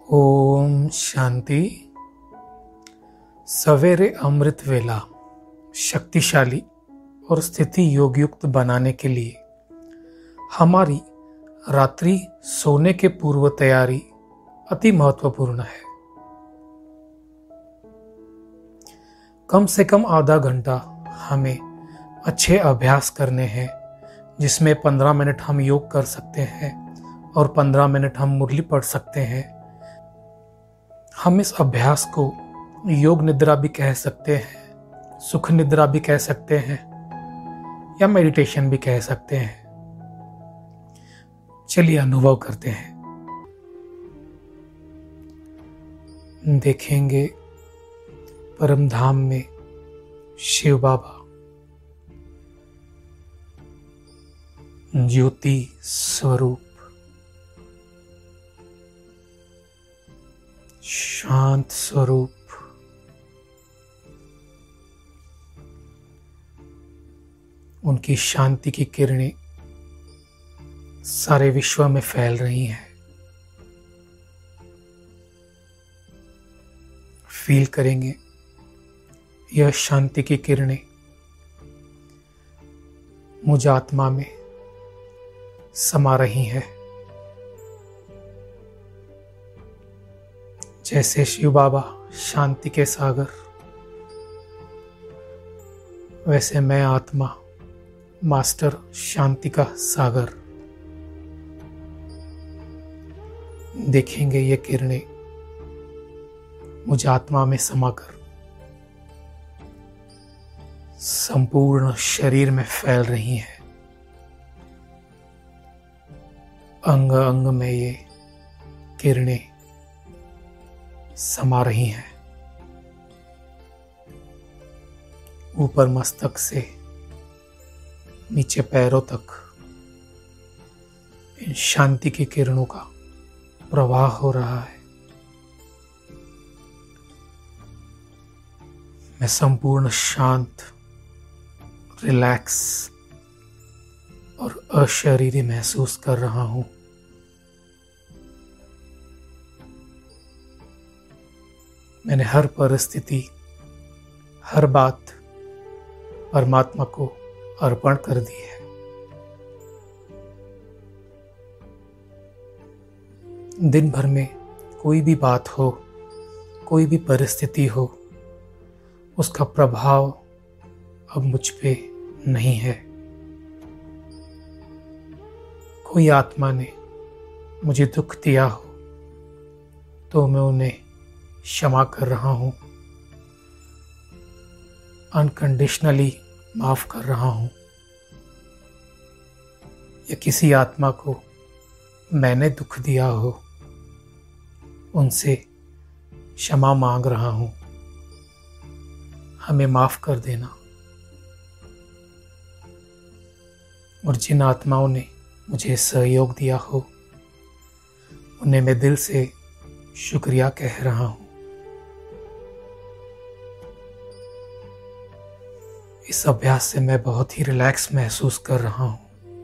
ओम शांति। सवेरे अमृत वेला शक्तिशाली और स्थिति योगयुक्त बनाने के लिए हमारी रात्रि सोने के पूर्व तैयारी अति महत्वपूर्ण है। कम से कम आधा घंटा हमें अच्छे अभ्यास करने हैं, जिसमें 15 मिनट हम योग कर सकते हैं और 15 मिनट हम मुरली पढ़ सकते हैं। हम इस अभ्यास को योग निद्रा भी कह सकते हैं, सुख निद्रा भी कह सकते हैं या मेडिटेशन भी कह सकते हैं। चलिए अनुभव करते हैं। देखेंगे परम धाम में शिव बाबा ज्योति स्वरूप, शांत स्वरूप, उनकी शांति की किरणें सारे विश्व में फैल रही हैं। फील करेंगे यह शांति की किरणें मुझ आत्मा में समा रही हैं। जैसे शिव बाबा शांति के सागर, वैसे मैं आत्मा मास्टर शांति का सागर। देखेंगे ये किरणें मुझ आत्मा में समाकर संपूर्ण शरीर में फैल रही हैं। अंग अंग में ये किरणें समा रही हैं। ऊपर मस्तक से नीचे पैरों तक इन शांति की किरणों का प्रवाह हो रहा है। मैं संपूर्ण शांत, रिलैक्स और अशरीरी महसूस कर रहा हूं। मैंने हर परिस्थिति, हर बात परमात्मा को अर्पण कर दी है। दिन भर में कोई भी बात हो, कोई भी परिस्थिति हो, उसका प्रभाव अब मुझ पे नहीं है। कोई आत्मा ने मुझे दुख दिया हो तो मैं उन्हें क्षमा कर रहा हूं, अनकंडीशनली माफ कर रहा हूं। या किसी आत्मा को मैंने दुख दिया हो, उनसे क्षमा मांग रहा हूं। हमें माफ कर देना। और जिन आत्माओं ने मुझे सहयोग दिया हो, उन्हें मैं दिल से शुक्रिया कह रहा हूं। इस अभ्यास से मैं बहुत ही रिलैक्स महसूस कर रहा हूं।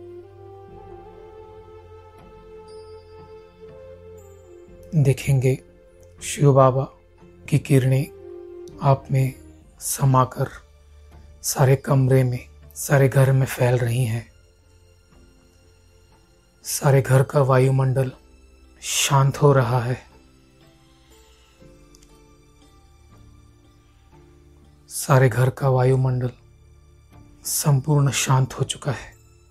देखेंगे शिव बाबा की किरणें आप में समाकर सारे कमरे में, सारे घर में फैल रही हैं। सारे घर का वायुमंडल शांत हो रहा है। सारे घर का वायुमंडल संपूर्ण शांत हो चुका है।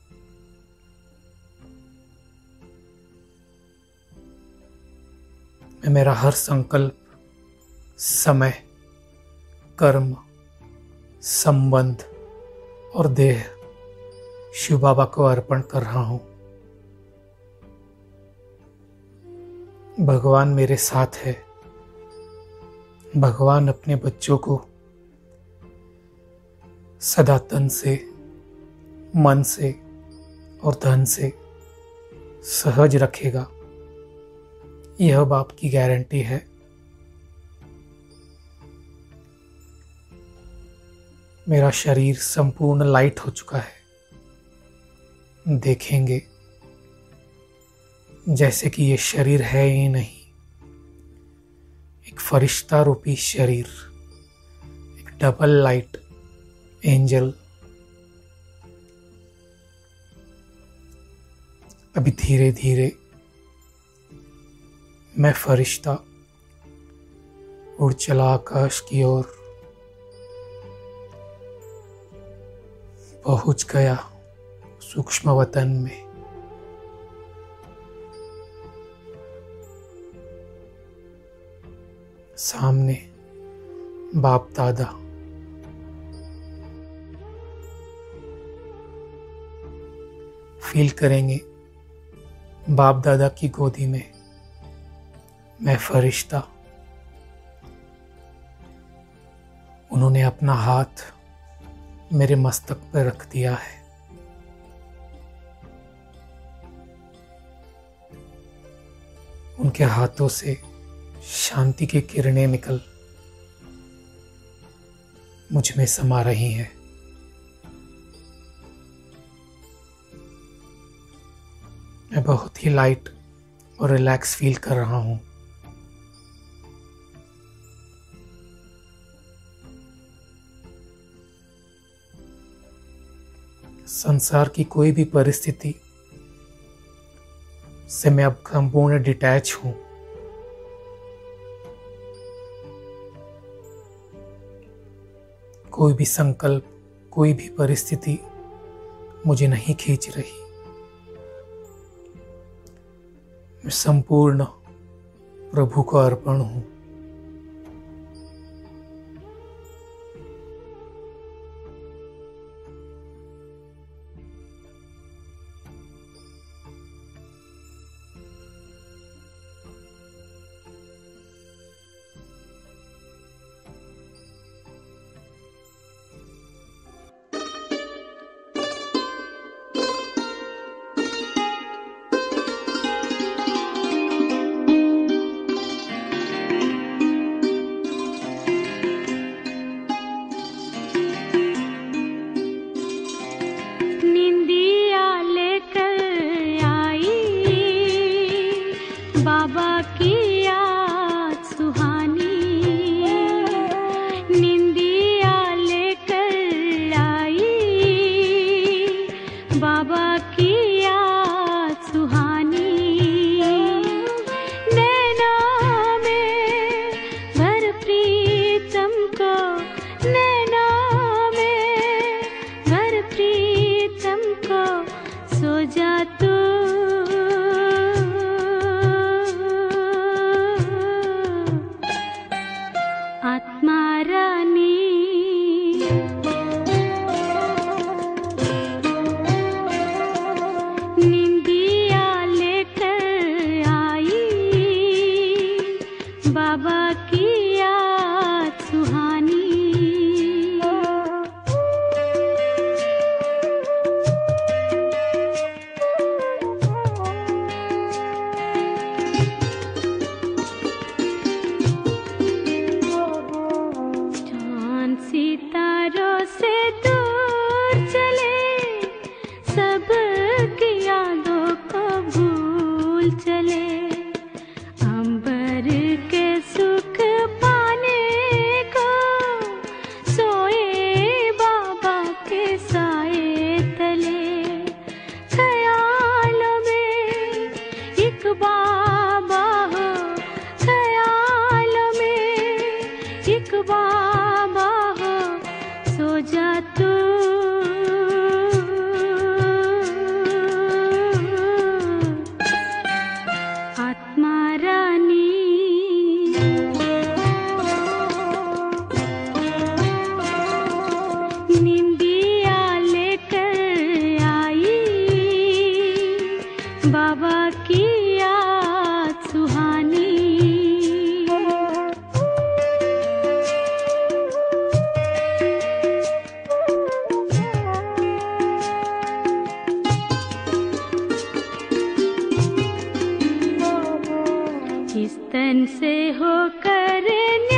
मैं मेरा हर संकल्प, समय, कर्म, संबंध और देह शिव बाबा को अर्पण कर रहा हूं। भगवान मेरे साथ है। भगवान अपने बच्चों को सदा तन से, मन से और धन से सहज रखेगा। यह बाप की गारंटी है। मेरा शरीर संपूर्ण लाइट हो चुका है। देखेंगे जैसे कि ये शरीर है ही नहीं, फरिश्ता रूपी शरीर, एक डबल लाइट एंजल अभी धीरे धीरे मैं फरिश्ता उड़ चला आकाश की ओर, पहुंच गया सूक्ष्म वतन में। सामने बाप दादा, फील करेंगे बाप दादा की गोदी में मैं फरिश्ता। उन्होंने अपना हाथ मेरे मस्तक पर रख दिया है। उनके हाथों से शांति की किरणें निकल मुझ में समा रही हैं। मैं बहुत ही लाइट और रिलैक्स फील कर रहा हूं। संसार की कोई भी परिस्थिति से मैं अब संपूर्ण डिटैच हूं। कोई भी संकल्प, कोई भी परिस्थिति मुझे नहीं खींच रही। मैं संपूर्ण प्रभु को अर्पण हूं। तन से होकर